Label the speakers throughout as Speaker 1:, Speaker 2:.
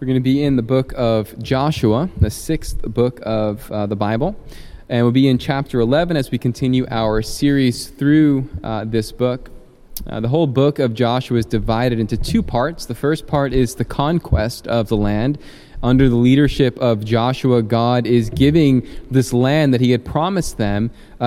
Speaker 1: We're going to be in the book of Joshua, the sixth book of the Bible. And we'll be in chapter 11 as we continue our series through this book. The whole book of Joshua is divided into two parts. The first part is the conquest of the land. Under the leadership of Joshua, God is giving this land that he had promised them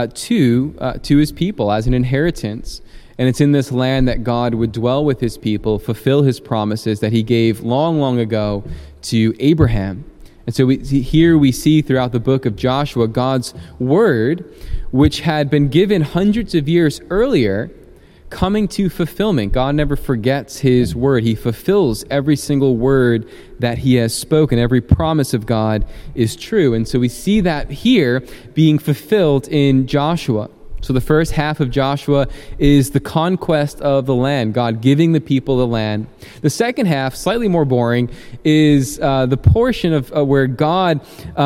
Speaker 1: to his people as an inheritance. And it's in this land that God would dwell with his people, fulfill his promises that he gave long, long ago to Abraham. And so here we see throughout the book of Joshua, God's word, which had been given hundreds of years earlier, coming to fulfillment. God never forgets his word. He fulfills every single word that he has spoken. Every promise of God is true. And so we see that here being fulfilled in Joshua. So the first half of Joshua is the conquest of the land, God giving the people the land. The second half, slightly more boring, is the portion of where God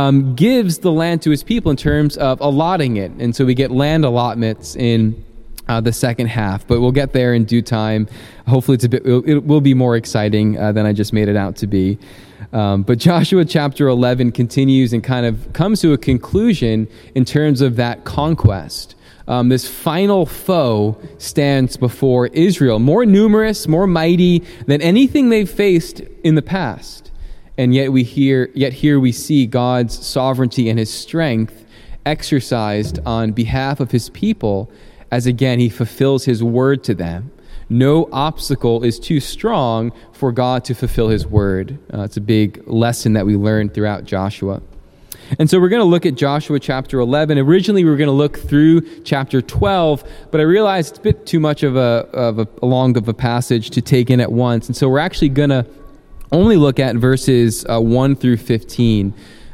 Speaker 1: gives the land to his people in terms of allotting it. And so we get land allotments in the second half, but we'll get there in due time. Hopefully it will be more exciting than I just made it out to be. But Joshua chapter 11 continues and kind of comes to a conclusion in terms of that conquest. This final foe stands before Israel, more numerous, more mighty than anything they've faced in the past. And yet here we see God's sovereignty and his strength exercised on behalf of his people as again he fulfills his word to them. No obstacle is too strong for God to fulfill his word. It's a big lesson that we learn throughout Joshua. And so we're going to look at Joshua chapter 11. Originally, we were going to look through chapter 12, but I realized it's a bit too much of a long of a passage to take in at once. And so we're actually going to only look at verses 1 through 15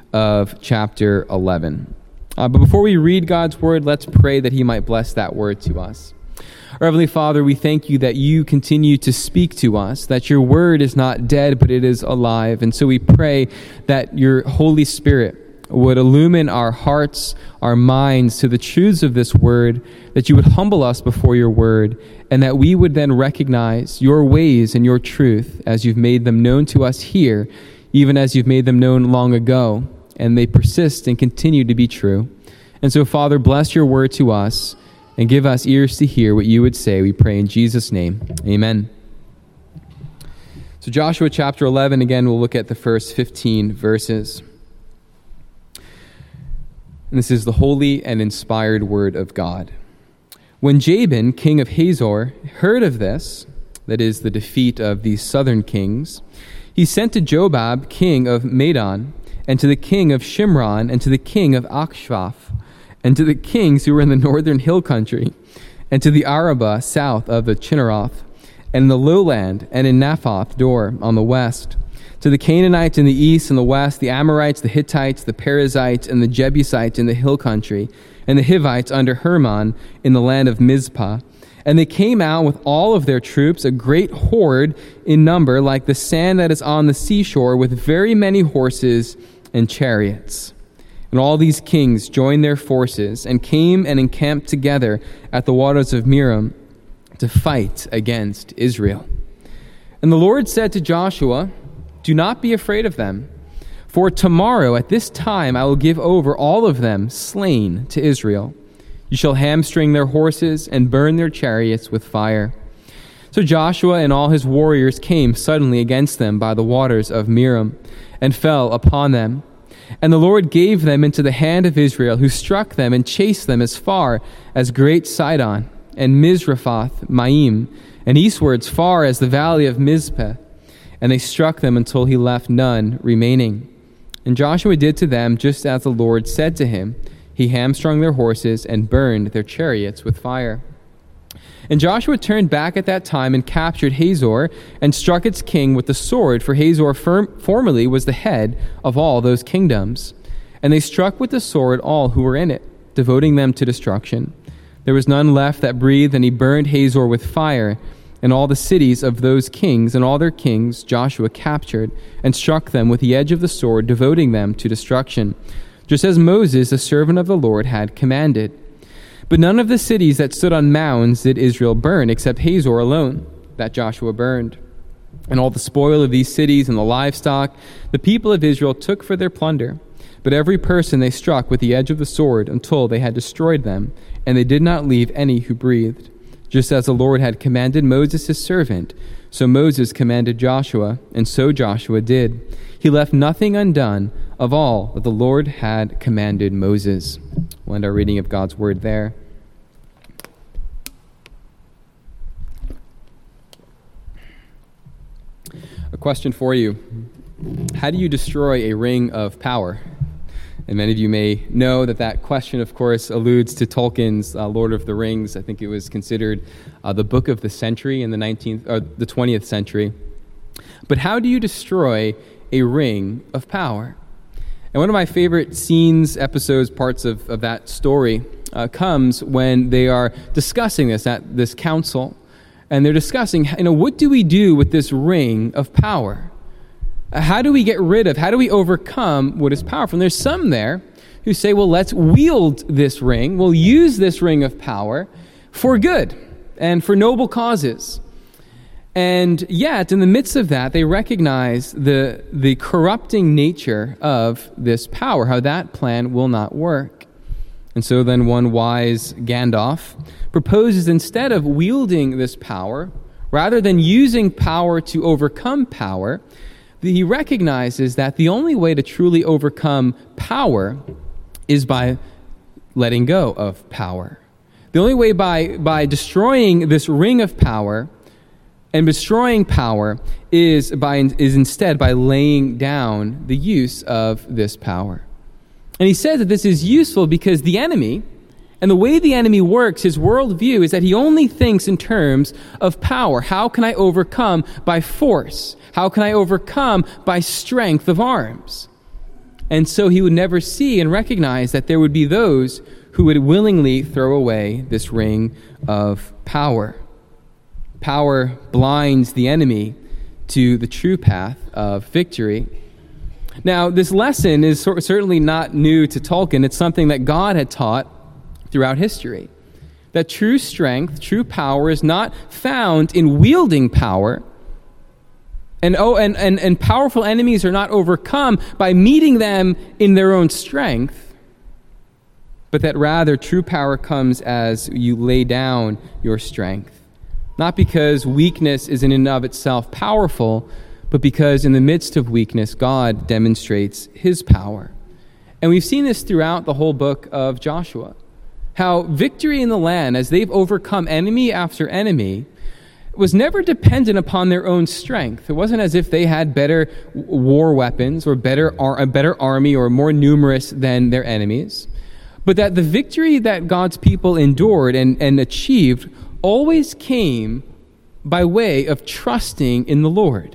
Speaker 1: of chapter 11. But before we read God's word, let's pray that he might bless that word to us. Our Heavenly Father, we thank you that you continue to speak to us, that your word is not dead, but it is alive. And so we pray that your Holy Spirit would illumine our hearts, our minds to the truths of this word, that you would humble us before your word, and that we would then recognize your ways and your truth as you've made them known to us here, even as you've made them known long ago, and they persist and continue to be true. And so, Father, bless your word to us and give us ears to hear what you would say. We pray in Jesus' name. Amen. So Joshua chapter 11, again, we'll look at the first 15 verses. And this is the holy and inspired word of God. When Jabin, king of Hazor, heard of this, that is, the defeat of these southern kings, he sent to Jobab, king of Madon, and to the king of Shimron, and to the king of Achshaph, and to the kings who were in the northern hill country, and to the Arabah south of the Chinneroth, and in the lowland, and in Naphoth Dor on the west, to the Canaanites in the east and the west, the Amorites, the Hittites, the Perizzites, and the Jebusites in the hill country, and the Hivites under Hermon in the land of Mizpah. And they came out with all of their troops, a great horde in number, like the sand that is on the seashore, with very many horses and chariots. And all these kings joined their forces and came and encamped together at the waters of Merom to fight against Israel. And the Lord said to Joshua, "Do not be afraid of them, for tomorrow at this time I will give over all of them slain to Israel. You shall hamstring their horses and burn their chariots with fire." So Joshua and all his warriors came suddenly against them by the waters of Merom and fell upon them. And the Lord gave them into the hand of Israel, who struck them and chased them as far as Great Sidon and Misrephoth Maim, and eastwards far as the valley of Mizpeh. And they struck them until he left none remaining. And Joshua did to them just as the Lord said to him. He hamstrung their horses and burned their chariots with fire. And Joshua turned back at that time and captured Hazor and struck its king with the sword, for Hazor formerly was the head of all those kingdoms. And they struck with the sword all who were in it, devoting them to destruction. There was none left that breathed, and he burned Hazor with fire. And all the cities of those kings and all their kings Joshua captured and struck them with the edge of the sword, devoting them to destruction, just as Moses, the servant of the Lord, had commanded. But none of the cities that stood on mounds did Israel burn, except Hazor alone, that Joshua burned. and all the spoil of these cities and the livestock the people of Israel took for their plunder. But every person they struck with the edge of the sword until they had destroyed them, and they did not leave any who breathed. Just as the Lord had commanded Moses his servant, so Moses commanded Joshua, and so Joshua did. He left nothing undone of all that the Lord had commanded Moses. We'll end our reading of God's word there. A question for you. How do you destroy a ring of power? And many of you may know that question, of course, alludes to Tolkien's Lord of the Rings. I think it was considered the book of the century in the 20th century. But how do you destroy a ring of power? And one of my favorite scenes, episodes, parts of that story comes when they are discussing this at this council. And they're discussing, what do we do with this ring of power? How do we get rid of, how do we overcome what is powerful? And there's some there who say, well, let's wield this ring. We'll use this ring of power for good and for noble causes. And yet, in the midst of that, they recognize the corrupting nature of this power, how that plan will not work. And so then one wise Gandalf proposes, instead of wielding this power, rather than using power to overcome power, he recognizes that the only way to truly overcome power is by letting go of power. The only way by destroying this ring of power and destroying power is instead by laying down the use of this power. And he says that this is useful because the enemy, and the way the enemy works, his worldview is that he only thinks in terms of power. How can I overcome by force? How can I overcome by strength of arms? And so he would never see and recognize that there would be those who would willingly throw away this ring of power. Power blinds the enemy to the true path of victory. Now, this lesson is certainly not new to Tolkien. It's something that God had taught throughout history. That true strength, true power is not found in wielding power. And powerful enemies are not overcome by meeting them in their own strength, but that rather true power comes as you lay down your strength. Not because weakness is in and of itself powerful, but because in the midst of weakness, God demonstrates his power. And we've seen this throughout the whole book of Joshua. How victory in the land, as they've overcome enemy after enemy, was never dependent upon their own strength. It wasn't as if they had better war weapons or a better army or more numerous than their enemies, but that the victory that God's people endured and achieved always came by way of trusting in the Lord.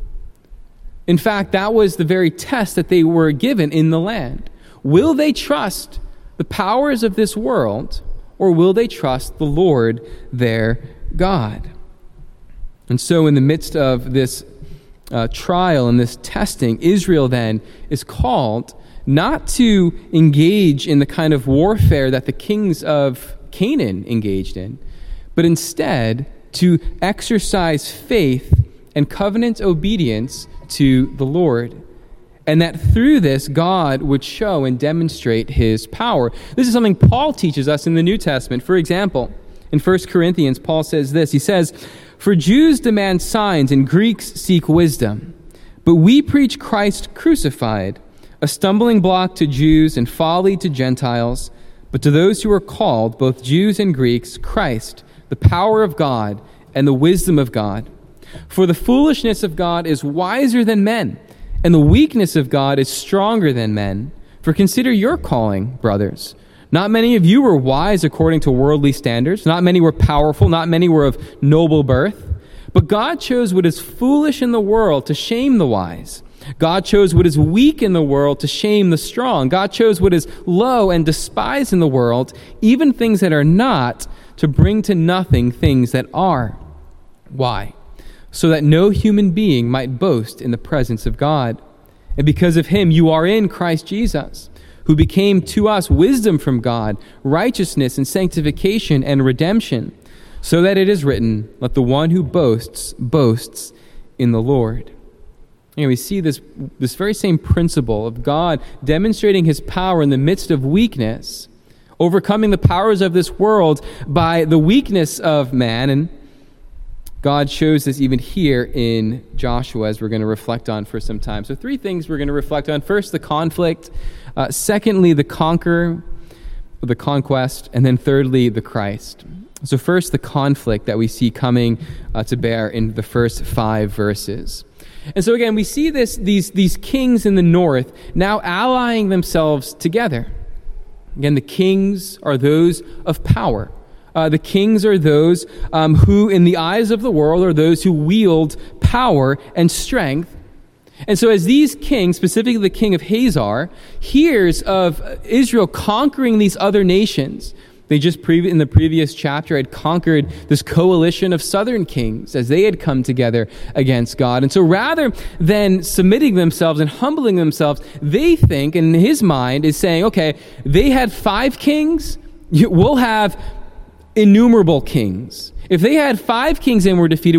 Speaker 1: In fact, that was the very test that they were given in the land. Will they trust the powers of this world, or will they trust the Lord their God? And so in the midst of this trial and this testing, Israel then is called not to engage in the kind of warfare that the kings of Canaan engaged in, but instead to exercise faith and covenant obedience to the Lord. And that through this, God would show and demonstrate his power. This is something Paul teaches us in the New Testament. For example, in 1 Corinthians, Paul says this. He says, "For Jews demand signs and Greeks seek wisdom. But we preach Christ crucified, a stumbling block to Jews and folly to Gentiles. But to those who are called, both Jews and Greeks, Christ, the power of God and the wisdom of God. For the foolishness of God is wiser than men, and the weakness of God is stronger than men. For consider your calling, brothers. Not many of you were wise according to worldly standards. Not many were powerful. Not many were of noble birth. But God chose what is foolish in the world to shame the wise. God chose what is weak in the world to shame the strong. God chose what is low and despised in the world, even things that are not, to bring to nothing things that are. Why? So that no human being might boast in the presence of God. And because of him, you are in Christ Jesus, who became to us wisdom from God, righteousness and sanctification and redemption, so that it is written, let the one who boasts in the Lord. And we see this very same principle of God demonstrating his power in the midst of weakness, overcoming the powers of this world by the weakness of man. And God shows this even here in Joshua, as we're going to reflect on for some time. So 3 things we're going to reflect on. First, the conflict. Secondly, the conquest. And then thirdly, the Christ. So first, the conflict that we see coming to bear in the first 5 verses. And so again, we see these kings in the north now allying themselves together. Again, the kings are those of power. The kings are those who, in the eyes of the world, are those who wield power and strength. And so as these kings, specifically the king of Hazor, hears of Israel conquering these other nations, they just in the previous chapter had conquered this coalition of southern kings as they had come together against God. And so rather than submitting themselves and humbling themselves, they think, and in his mind is saying, okay, they had 5 kings, we'll have innumerable kings. If they had 5 kings and were defeated,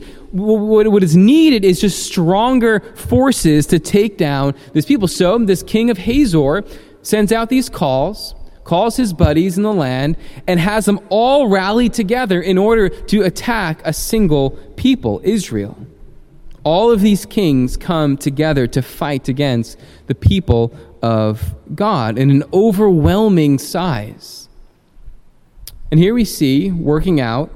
Speaker 1: what is needed is just stronger forces to take down this people. So this king of Hazor sends out these calls his buddies in the land, and has them all rally together in order to attack a single people, Israel. All of these kings come together to fight against the people of God in an overwhelming size. And here we see, working out,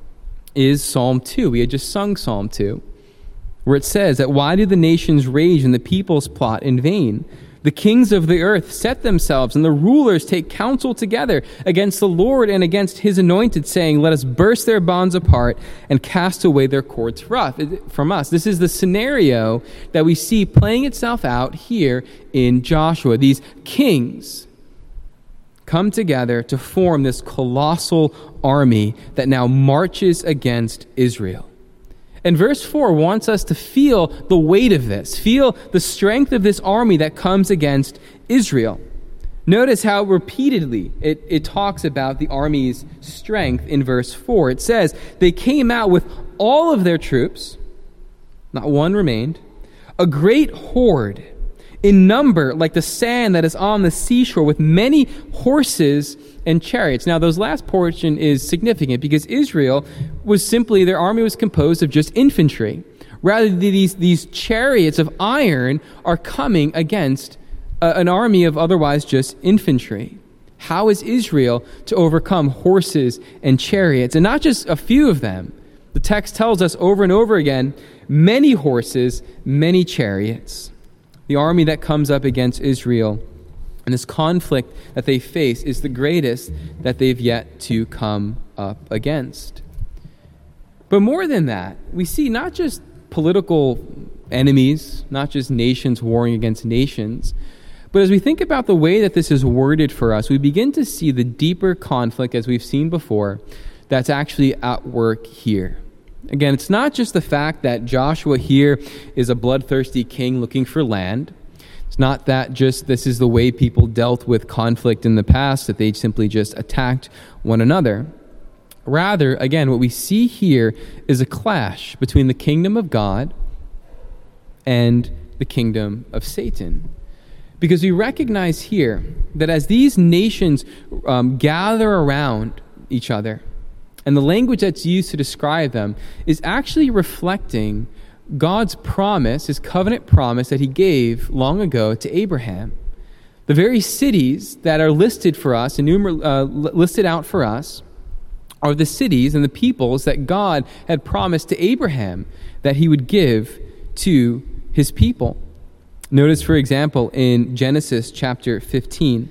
Speaker 1: is Psalm 2. We had just sung Psalm 2, where it says that, "Why do the nations rage and the peoples plot in vain? The kings of the earth set themselves, and the rulers take counsel together against the Lord and against his anointed, saying, let us burst their bonds apart and cast away their cords from us." This is the scenario that we see playing itself out here in Joshua. These kings come together to form this colossal army that now marches against Israel. And verse 4 wants us to feel the weight of this, feel the strength of this army that comes against Israel. Notice how repeatedly it talks about the army's strength in verse 4. It says, they came out with all of their troops, not one remained, a great horde, in number like the sand that is on the seashore, with many horses and chariots. Now, those last portion is significant because Israel was simply, their army was composed of just infantry. Rather, these chariots of iron are coming against an army of otherwise just infantry. How is Israel to overcome horses and chariots? And not just a few of them. The text tells us over and over again, many horses, many chariots. The army that comes up against Israel and this conflict that they face is the greatest that they've yet to come up against. But more than that, we see not just political enemies, not just nations warring against nations, but as we think about the way that this is worded for us, we begin to see the deeper conflict, as we've seen before, that's actually at work here. Again, it's not just the fact that Joshua here is a bloodthirsty king looking for land. It's not that just this is the way people dealt with conflict in the past, that they simply just attacked one another. Rather, again, what we see here is a clash between the kingdom of God and the kingdom of Satan. Because we recognize here that as these nations gather around each other, and the language that's used to describe them is actually reflecting God's promise, his covenant promise that he gave long ago to Abraham. The very cities that are listed for us, listed out for us, are the cities and the peoples that God had promised to Abraham that he would give to his people. Notice, for example, in Genesis chapter 15.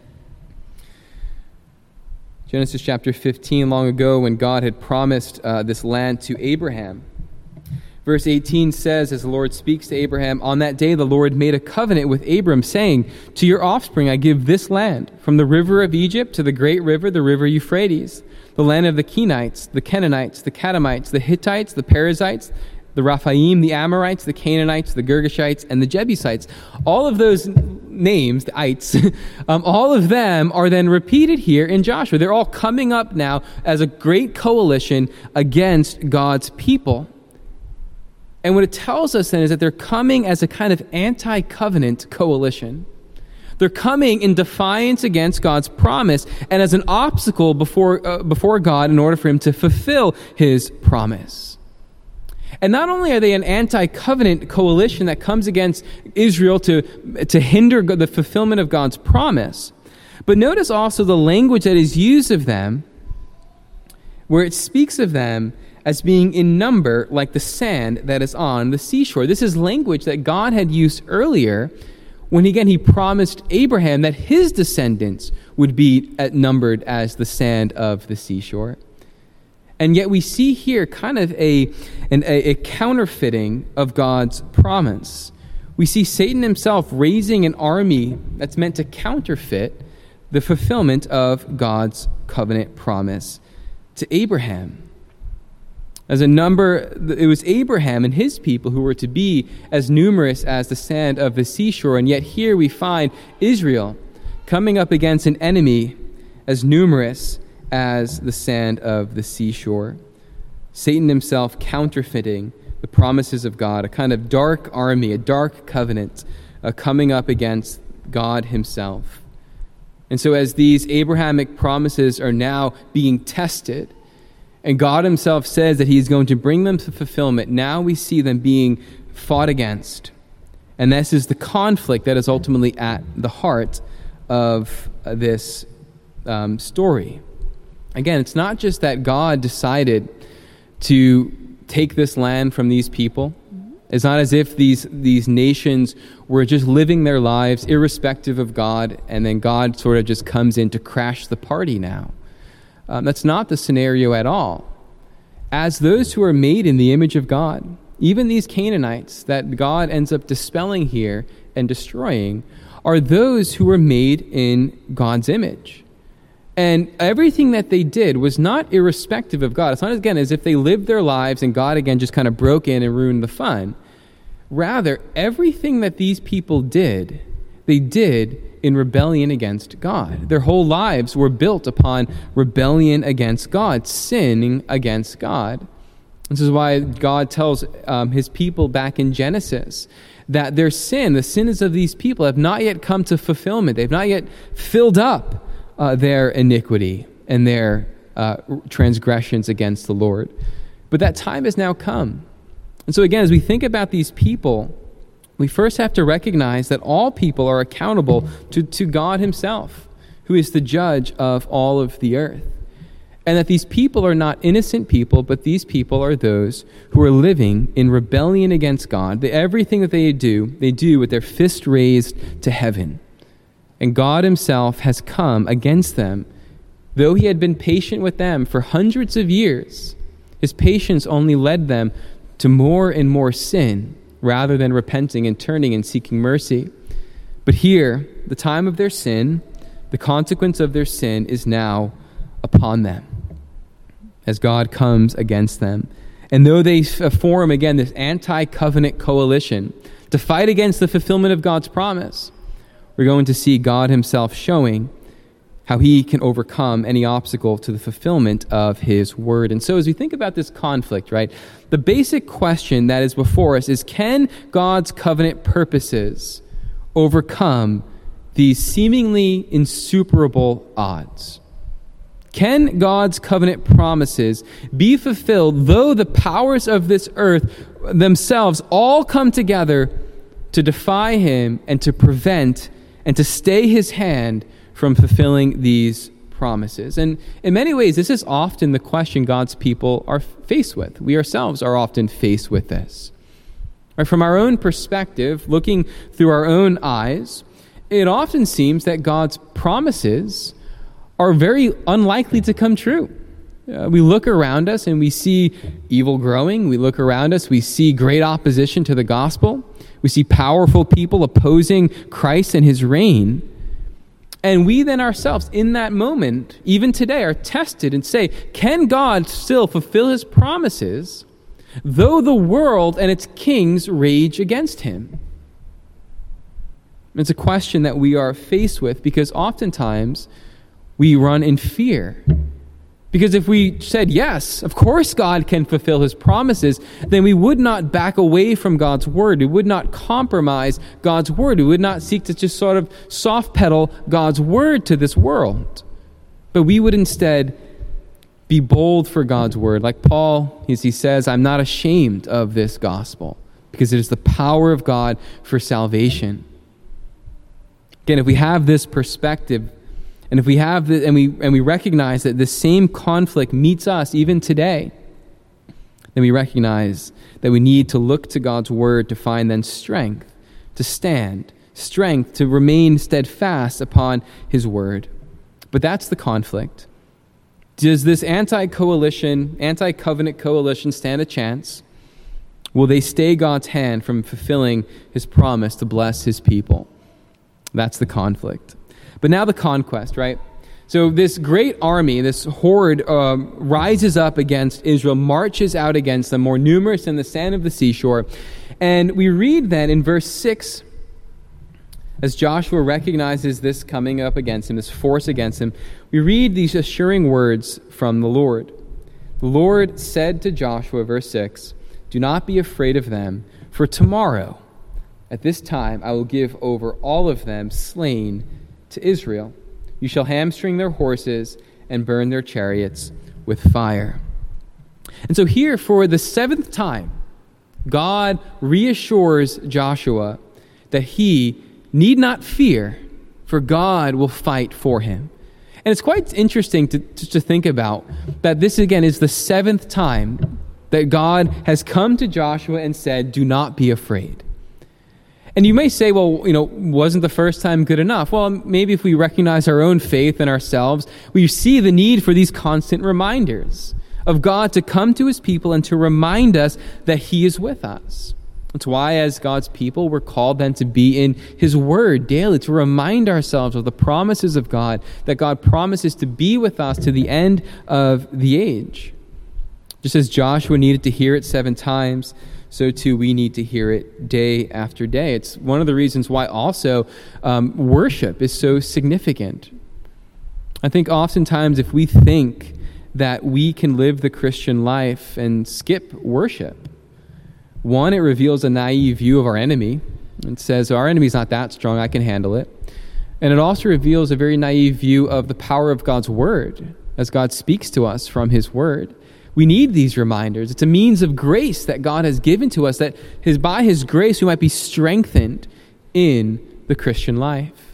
Speaker 1: Genesis chapter 15, long ago when God had promised this land to Abraham. Verse 18 says, as the Lord speaks to Abraham, on that day the Lord made a covenant with Abram, saying, to your offspring I give this land, from the river of Egypt to the great river, the river Euphrates, the land of the Kenites, the Canaanites, the Kadmonites, the Hittites, the Perizzites, the Rephaim, the Amorites, the Canaanites, the Girgashites, and the Jebusites. All of those names, the ites, all of them are then repeated here in Joshua. They're all coming up now as a great coalition against God's people. And what it tells us then is that they're coming as a kind of anti-covenant coalition. They're coming in defiance against God's promise and as an obstacle before God in order for him to fulfill his promise. And not only are they an anti-covenant coalition that comes against Israel to hinder the fulfillment of God's promise, but notice also the language that is used of them, where it speaks of them as being in number like the sand that is on the seashore. This is language that God had used earlier when, again, he promised Abraham that his descendants would be numbered as the sand of the seashore. And yet we see here kind of a counterfeiting of God's promise. We see Satan himself raising an army that's meant to counterfeit the fulfillment of God's covenant promise to Abraham. It was Abraham and his people who were to be as numerous as the sand of the seashore, and yet here we find Israel coming up against an enemy as numerous as the sand of the seashore. Satan himself counterfeiting the promises of God, a kind of dark army, a dark covenant coming up against God himself. And so as these Abrahamic promises are now being tested, and God himself says that he is going to bring them to fulfillment, now we see them being fought against. And this is the conflict that is ultimately at the heart of this story. Again, it's not just that God decided to take this land from these people. It's not as if these nations were just living their lives irrespective of God, and then God sort of just comes in to crash the party now. That's not the scenario at all. As those who are made in the image of God, even these Canaanites that God ends up dispelling here and destroying, are those who were made in God's image. And everything that they did was not irrespective of God. It's not, again, as if they lived their lives and God, again, just kind of broke in and ruined the fun. Rather, everything that these people did, they did in rebellion against God. Their whole lives were built upon rebellion against God, sinning against God. This is why God tells his people back in Genesis that their sin, the sins of these people, have not yet come to fulfillment. They've not yet filled up their iniquity and their transgressions against the Lord. But that time has now come. And so again, as we think about these people, we first have to recognize that all people are accountable to God himself, who is the judge of all of the earth. And that these people are not innocent people, but these people are those who are living in rebellion against God. Everything that they do with their fist raised to heaven. And God himself has come against them. Though he had been patient with them for hundreds of years, his patience only led them to more and more sin, rather than repenting and turning and seeking mercy. But here, the time of their sin, the consequence of their sin is now upon them, as God comes against them. And though they form, again, this anti-covenant coalition to fight against the fulfillment of God's promise, we're going to see God himself showing how he can overcome any obstacle to the fulfillment of his word. And so as we think about this conflict, right, the basic question that is before us is, can God's covenant purposes overcome these seemingly insuperable odds? Can God's covenant promises be fulfilled though the powers of this earth themselves all come together to defy him and to prevent and to stay his hand from fulfilling these promises? And in many ways, this is often the question God's people are faced with. We ourselves are often faced with this. Right? From our own perspective, looking through our own eyes, it often seems that God's promises are very unlikely to come true. We look around us and we see evil growing. We look around us, we see great opposition to the gospel. We see powerful people opposing Christ and his reign. And we then ourselves, in that moment, even today, are tested and say, can God still fulfill his promises, though the world and its kings rage against him? It's a question that we are faced with because oftentimes we run in fear. Because if we said, yes, of course God can fulfill his promises, then we would not back away from God's word. We would not compromise God's word. We would not seek to just sort of soft pedal God's word to this world. But we would instead be bold for God's word. Like Paul, as he says, I'm not ashamed of this gospel because it is the power of God for salvation. Again, if we have this perspective, and if we have the, and we recognize that the same conflict meets us even today, then we recognize that we need to look to God's word to find then strength to stand, strength to remain steadfast upon his word. But that's the conflict. Does this anti-covenant coalition stand a chance? Will they stay God's hand from fulfilling his promise to bless his people? That's the conflict. But now the conquest, right? So this great army, this horde, rises up against Israel, marches out against them, more numerous than the sand of the seashore. And we read then in verse 6, as Joshua recognizes this coming up against him, this force against him, we read these assuring words from the Lord. The Lord said to Joshua, verse 6, do not be afraid of them, for tomorrow, at this time, I will give over all of them slain to Israel. You shall hamstring their horses and burn their chariots with fire. And so here, for the seventh time, God reassures Joshua that he need not fear, for God will fight for him. And it's quite interesting to think about that this, again, is the seventh time that God has come to Joshua and said, do not be afraid. And you may say, well, wasn't the first time good enough? Well, maybe if we recognize our own faith in ourselves, we see the need for these constant reminders of God to come to his people and to remind us that he is with us. That's why, as God's people, we're called then to be in his word daily, to remind ourselves of the promises of God, that God promises to be with us to the end of the age. Just as Joshua needed to hear it 7 times, so too we need to hear it day after day. It's one of the reasons why also worship is so significant. I think oftentimes if we think that we can live the Christian life and skip worship, one, it reveals a naive view of our enemy. It says, our enemy's not that strong, I can handle it. And it also reveals a very naive view of the power of God's word as God speaks to us from his word. We need these reminders. It's a means of grace that God has given to us, that by his grace we might be strengthened in the Christian life.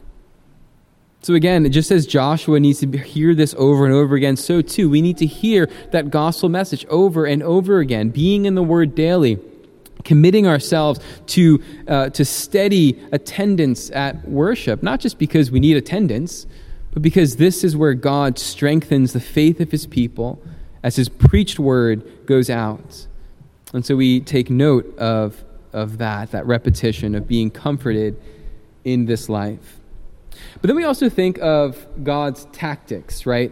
Speaker 1: So again, just as Joshua needs to hear this over and over again, so too we need to hear that gospel message over and over again, being in the word daily, committing ourselves to steady attendance at worship, not just because we need attendance, but because this is where God strengthens the faith of his people as his preached word goes out. And so we take note of that repetition of being comforted in this life. But then we also think of God's tactics, right?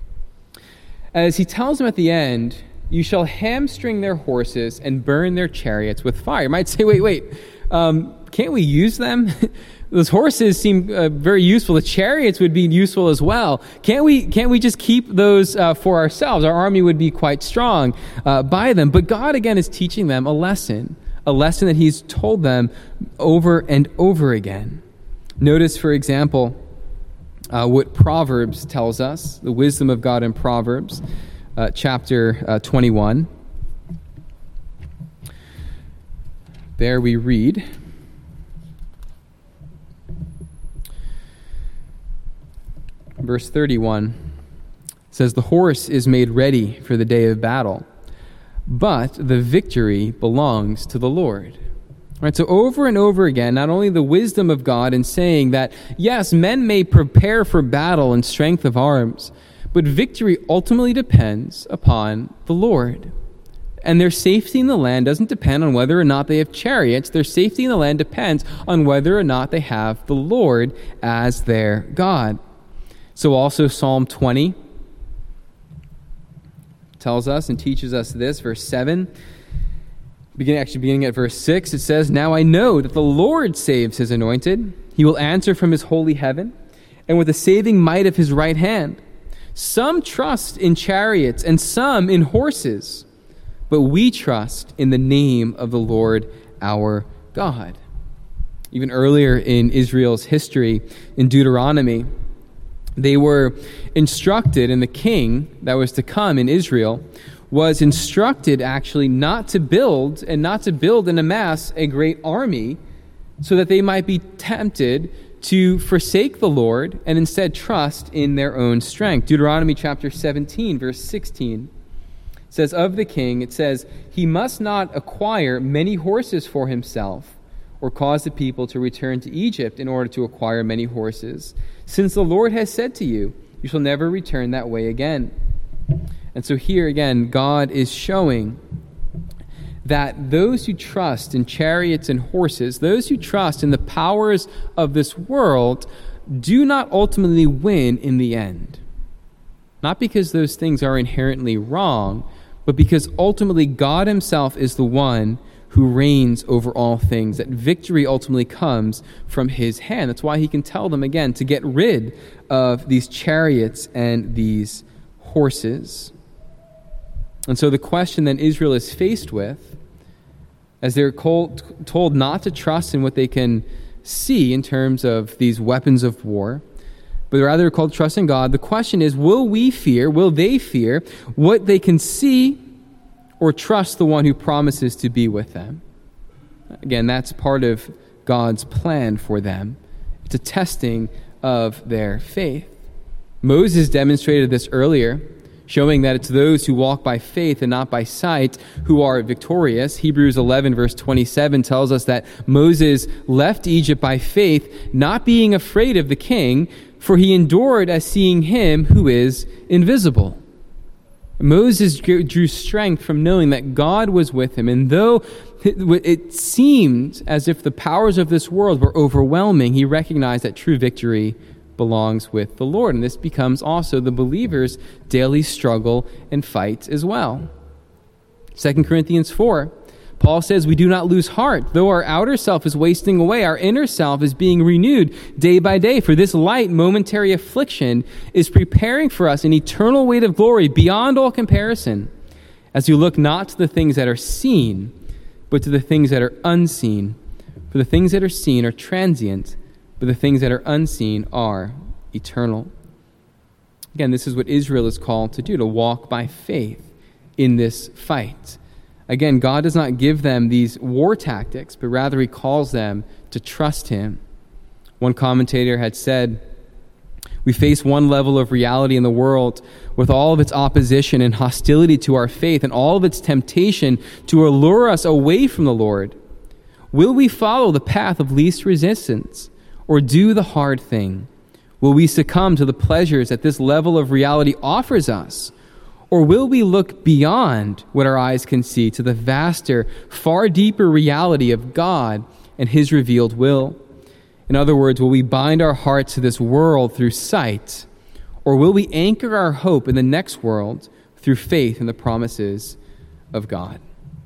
Speaker 1: As he tells them at the end, you shall hamstring their horses and burn their chariots with fire. You might say, wait, can't we use them? Those horses seem very useful. The chariots would be useful as well. Can't we just keep those for ourselves? Our army would be quite strong by them. But God, again, is teaching them a lesson that he's told them over and over again. Notice, for example, what Proverbs tells us, the wisdom of God in Proverbs, chapter 21. There we read, verse 31 says, the horse is made ready for the day of battle, but the victory belongs to the Lord. Right, so over and over again, not only the wisdom of God in saying that, yes, men may prepare for battle and strength of arms, but victory ultimately depends upon the Lord. And their safety in the land doesn't depend on whether or not they have chariots. Their safety in the land depends on whether or not they have the Lord as their God. So also Psalm 20 tells us and teaches us this, verse 7. Beginning at verse 6, it says, now I know that the Lord saves his anointed. He will answer from his holy heaven, and with the saving might of his right hand. Some trust in chariots and some in horses, but we trust in the name of the Lord our God. Even earlier in Israel's history, in Deuteronomy, they were instructed, and the king that was to come in Israel was instructed actually not to build and amass a great army so that they might be tempted to forsake the Lord and instead trust in their own strength. Deuteronomy chapter 17, verse 16 says of the king, it says, "He must not acquire many horses for himself or cause the people to return to Egypt in order to acquire many horses, since the Lord has said to you, you shall never return that way again." And so here again, God is showing that those who trust in chariots and horses, those who trust in the powers of this world, do not ultimately win in the end. Not because those things are inherently wrong, but because ultimately God himself is the one who reigns over all things, that victory ultimately comes from his hand. That's why he can tell them again to get rid of these chariots and these horses. And so the question that Israel is faced with, as they're told not to trust in what they can see in terms of these weapons of war, but rather called to trust in God, the question is, will they fear what they can see, or trust the one who promises to be with them? Again, that's part of God's plan for them. It's a testing of their faith. Moses demonstrated this earlier, showing that it's those who walk by faith and not by sight who are victorious. Hebrews 11 verse 27 tells us that Moses left Egypt by faith, not being afraid of the king, for he endured as seeing him who is invisible. Moses drew strength from knowing that God was with him, and though it seemed as if the powers of this world were overwhelming, he recognized that true victory belongs with the Lord. And this becomes also the believer's daily struggle and fight as well. 2 Corinthians 4, Paul says, "We do not lose heart. Though our outer self is wasting away, our inner self is being renewed day by day. For this light momentary affliction is preparing for us an eternal weight of glory beyond all comparison, as we look not to the things that are seen, but to the things that are unseen. For the things that are seen are transient, but the things that are unseen are eternal." Again, this is what Israel is called to do, to walk by faith in this fight. Again, God does not give them these war tactics, but rather he calls them to trust him. One commentator had said, "We face one level of reality in the world with all of its opposition and hostility to our faith and all of its temptation to allure us away from the Lord. Will we follow the path of least resistance or do the hard thing? Will we succumb to the pleasures that this level of reality offers us? Or will we look beyond what our eyes can see to the vaster, far deeper reality of God and his revealed will? In other words, will we bind our hearts to this world through sight, or will we anchor our hope in the next world through faith in the promises of God?"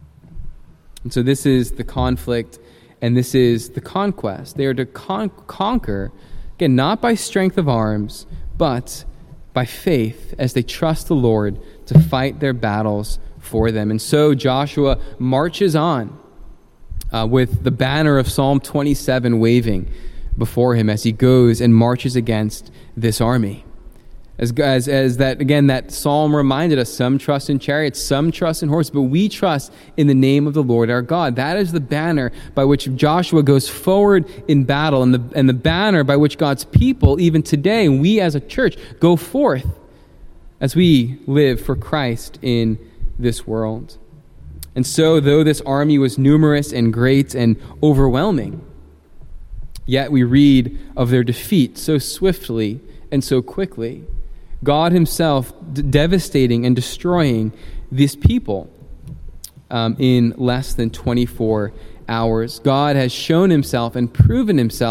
Speaker 1: And so this is the conflict, and this is the conquest. They are to conquer, again, not by strength of arms, but by faith as they trust the Lord to fight their battles for them. And so Joshua marches on with the banner of Psalm 27 waving before him as he goes and marches against this army. As that, again, that psalm reminded us, some trust in chariots, some trust in horses, but we trust in the name of the Lord our God. That is the banner by which Joshua goes forward in battle, and the banner by which God's people, even today, we as a church, go forth as we live for Christ in this world. And so, though this army was numerous and great and overwhelming, yet we read of their defeat so swiftly and so quickly. God himself devastating and destroying these people in less than 24 hours. God has shown himself and proven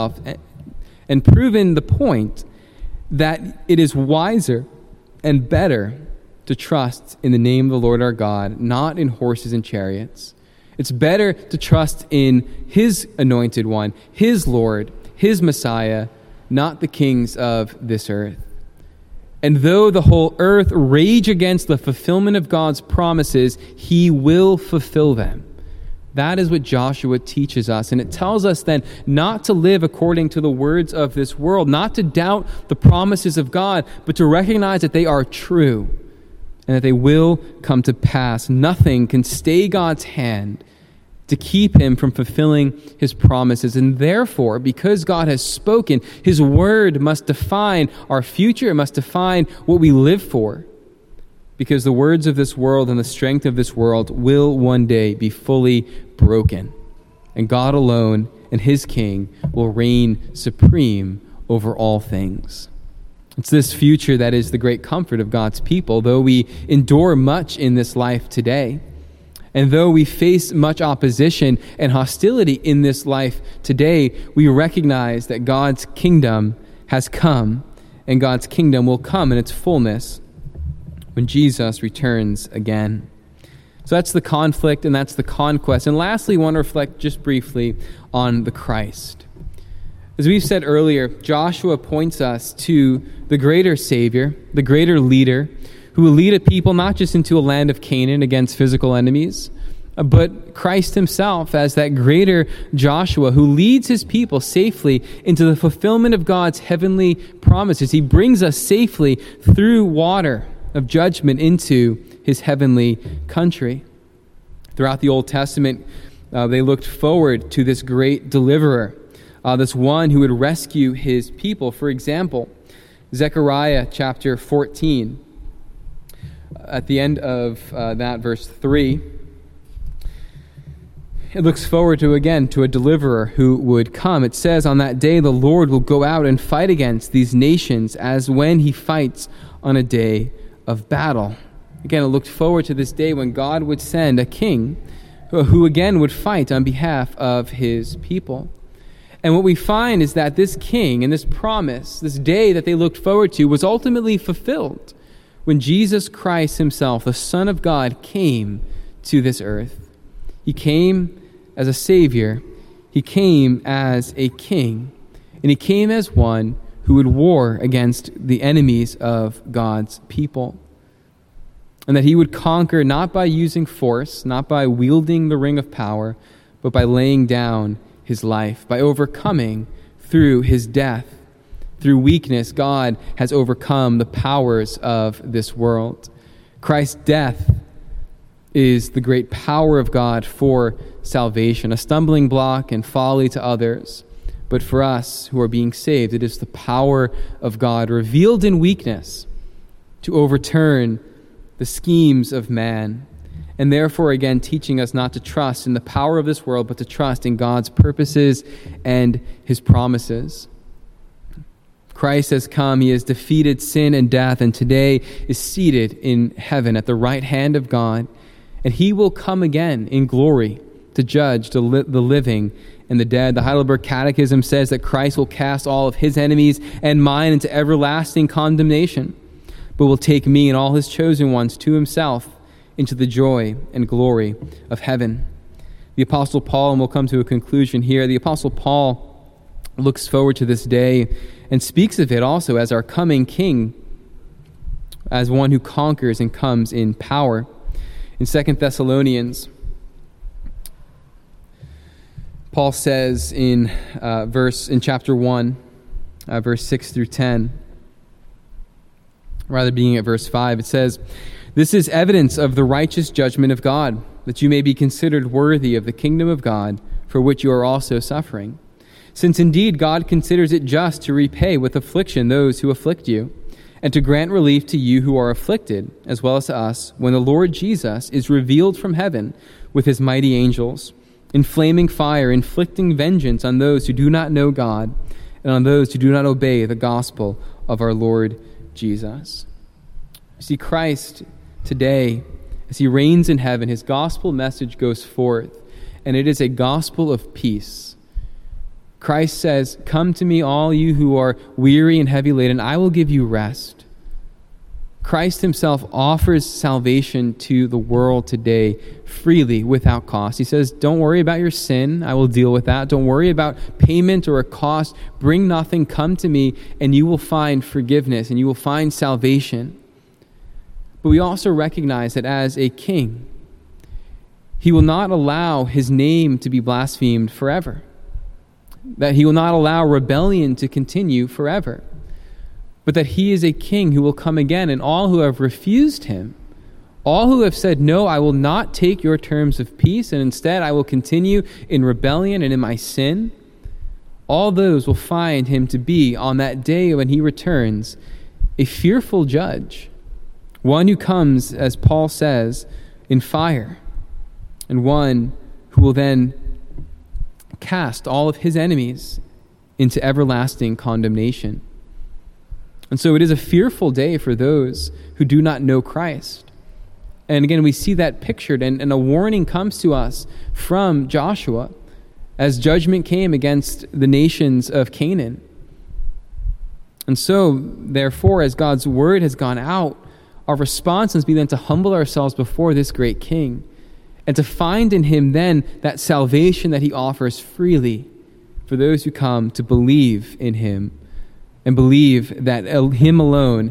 Speaker 1: the point that it is wiser and better to trust in the name of the Lord our God, not in horses and chariots. It's better to trust in his anointed one, his Lord, his Messiah, not the kings of this earth. And though the whole earth rage against the fulfillment of God's promises, he will fulfill them. That is what Joshua teaches us. And it tells us then not to live according to the words of this world, not to doubt the promises of God, but to recognize that they are true and that they will come to pass. Nothing can stay God's hand to keep him from fulfilling his promises. And therefore, because God has spoken, his word must define our future. It must define what we live for. Because the words of this world and the strength of this world will one day be fully broken. And God alone and his King will reign supreme over all things. It's this future that is the great comfort of God's people, though we endure much in this life today. And though we face much opposition and hostility in this life today, we recognize that God's kingdom has come, and God's kingdom will come in its fullness when Jesus returns again. So that's the conflict and that's the conquest. And lastly, I want to reflect just briefly on the Christ. As we've said earlier, Joshua points us to the greater Savior, the greater leader, who will lead a people not just into a land of Canaan against physical enemies, but Christ himself as that greater Joshua who leads his people safely into the fulfillment of God's heavenly promises. He brings us safely through water of judgment into his heavenly country. Throughout the Old Testament, they looked forward to this great deliverer, this one who would rescue his people. For example, Zechariah chapter 14, at the end of that, verse 3, it looks forward to a deliverer who would come. It says, "On that day the Lord will go out and fight against these nations as when he fights on a day of battle." Again, it looked forward to this day when God would send a king who again would fight on behalf of his people. And what we find is that this king and this promise, this day that they looked forward to, was ultimately fulfilled when Jesus Christ himself, the Son of God, came to this earth. He came as a Savior. He came as a king. And he came as one who would war against the enemies of God's people. And that he would conquer not by using force, not by wielding the ring of power, but by laying down his life, by overcoming through his death. Through weakness, God has overcome the powers of this world. Christ's death is the great power of God for salvation, a stumbling block and folly to others. But for us who are being saved, it is the power of God revealed in weakness to overturn the schemes of man, and therefore again teaching us not to trust in the power of this world, but to trust in God's purposes and his promises. Christ has come, he has defeated sin and death, and today is seated in heaven at the right hand of God, and he will come again in glory to judge the living and the dead. The Heidelberg Catechism says that Christ will cast all of his enemies and mine into everlasting condemnation, but will take me and all his chosen ones to himself into the joy and glory of heaven. The Apostle Paul, and we'll come to a conclusion here, the Apostle Paul looks forward to this day and speaks of it also as our coming King, as one who conquers and comes in power. In 2 Thessalonians, Paul says in chapter 1, verse 6 through 10, rather beginning at verse 5, it says, "This is evidence of the righteous judgment of God, that you may be considered worthy of the kingdom of God, for which you are also suffering. Since indeed God considers it just to repay with affliction those who afflict you, and to grant relief to you who are afflicted, as well as to us, when the Lord Jesus is revealed from heaven with his mighty angels, in flaming fire, inflicting vengeance on those who do not know God, and on those who do not obey the gospel of our Lord Jesus." You see, Christ today, as he reigns in heaven, his gospel message goes forth, and it is a gospel of peace. Christ says, "Come to me, all you who are weary and heavy laden, I will give you rest." Christ himself offers salvation to the world today freely, without cost. He says, don't worry about your sin. I will deal with that. Don't worry about payment or a cost. Bring nothing. Come to me, and you will find forgiveness, and you will find salvation. But we also recognize that as a king, he will not allow his name to be blasphemed forever. That he will not allow rebellion to continue forever. But that he is a king who will come again, and all who have refused him, all who have said, no, I will not take your terms of peace, and instead I will continue in rebellion and in my sin, all those will find him to be, on that day when he returns, a fearful judge, one who comes, as Paul says, in fire, and one who will then cast all of his enemies into everlasting condemnation. And so it is a fearful day for those who do not know Christ. And again, we see that pictured, and a warning comes to us from Joshua as judgment came against the nations of Canaan. And so, therefore, as God's word has gone out, our response must be then to humble ourselves before this great king and to find in him then that salvation that he offers freely for those who come to believe in him. And believe that in him alone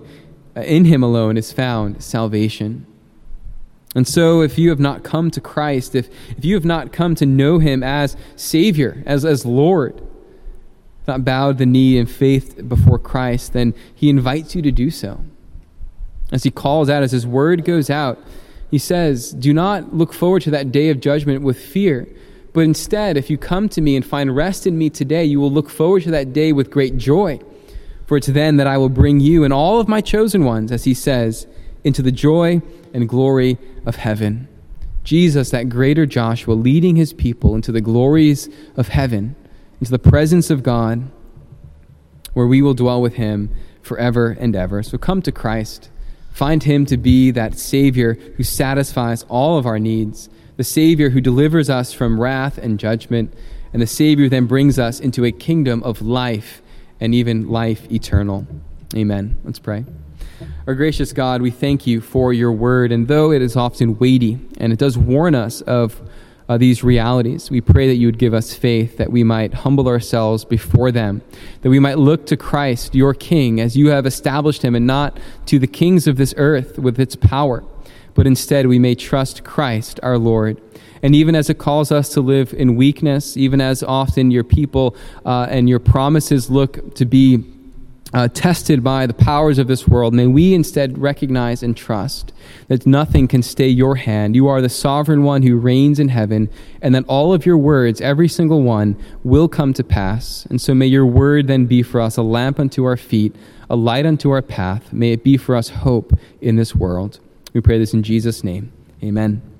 Speaker 1: is found salvation. And so if you have not come to Christ, if you have not come to know him as Savior, as Lord, not bowed the knee in faith before Christ, then he invites you to do so. As he calls out, as his word goes out, he says, do not look forward to that day of judgment with fear, but instead, if you come to me and find rest in me today, you will look forward to that day with great joy. For it's then that I will bring you and all of my chosen ones, as he says, into the joy and glory of heaven. Jesus, that greater Joshua, leading his people into the glories of heaven, into the presence of God, where we will dwell with him forever and ever. So come to Christ. Find him to be that Savior who satisfies all of our needs, the Savior who delivers us from wrath and judgment, and the Savior who then brings us into a kingdom of life and even life eternal. Amen. Let's pray. Our gracious God, we thank you for your word, and though it is often weighty and it does warn us of these realities, we pray that you would give us faith, that we might humble ourselves before them, that we might look to Christ, your King, as you have established him, and not to the kings of this earth with its power, but instead we may trust Christ, our Lord. And even as it calls us to live in weakness, even as often your people and your promises look to be tested by the powers of this world, may we instead recognize and trust that nothing can stay your hand. You are the sovereign one who reigns in heaven, and that all of your words, every single one, will come to pass. And so may your word then be for us a lamp unto our feet, a light unto our path. May it be for us hope in this world. We pray this in Jesus' name. Amen.